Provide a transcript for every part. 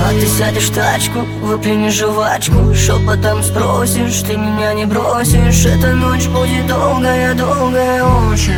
А ты сядешь в тачку, выплюнешь жвачку, шепотом спросишь, ты меня не бросишь. Эта ночь будет долгая, долгая очень.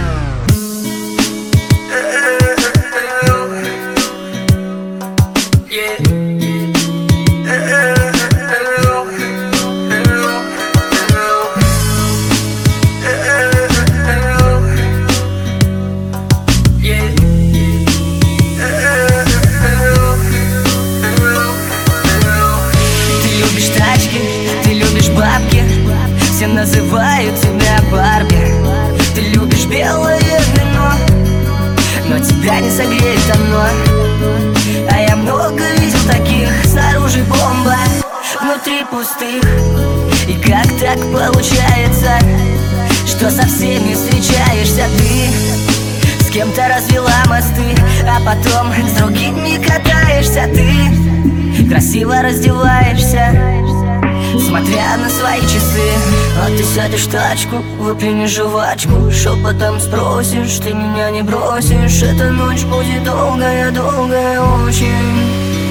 Все называют тебя Барби. Ты любишь белое вино, но тебя не согреет оно. А я много видел таких, снаружи бомба, внутри пустых. И как так получается, что со всеми встречаешься ты? С кем-то развела мосты, а потом с другими катаешься ты. Красиво раздеваешься, смотря на свои часы. А ты сядешь в тачку, выплюнешь жвачку, шепотом спросишь, ты меня не бросишь. Эта ночь будет долгая, долгая очень.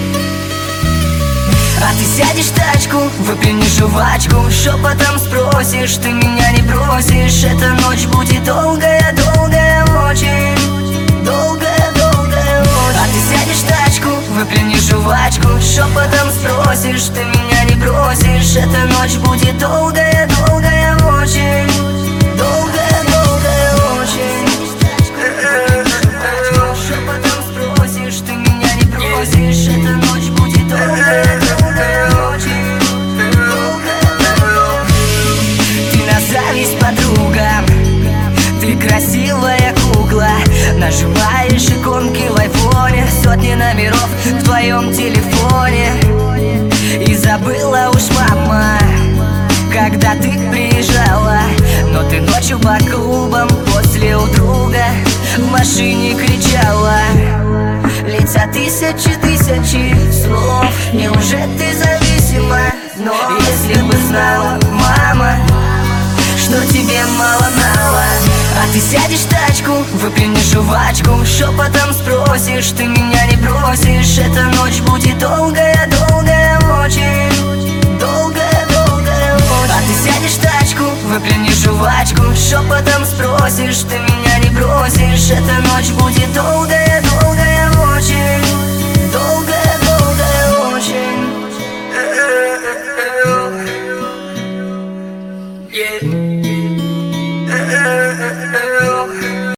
А ты сядешь в тачку, выплюнешь жвачку, шепотом спросишь, ты меня не бросишь. Эта ночь будет долгая, долгая очень. Долгая, долгая очень. А ты сядешь в тачку, выплюнешь жвачку, шепотом спросишь, ты меня не бросишь. Эта ночь будет долгая, долгая очень. Долгая, долгая очень. Шепотом спросишь, ты меня не бросишь. Эта ночь будет долгая, долгая очень. Ты на зависть подругам, ты красивая кукла. Нажимаешь иконки в айфоне, сотни номеров в твоем телефоне. И забыла уж мама, когда ты приезжала. Но ты ночью по клубам после у друга в машине кричала. Лица тысячи, тысячи слов, неужели ты зависима? Но если бы знала, мама, что тебе мало-мало. А ты сядешь в тачку, выплюнешь жвачку, шепотом спросишь, ты меня не бросишь. Эта ночь будет долгая, долгая очень. Долгая, долгая очень. А ты сядешь в тачку, выплюнешь жвачку, шепотом спросишь, ты меня не бросишь. Эта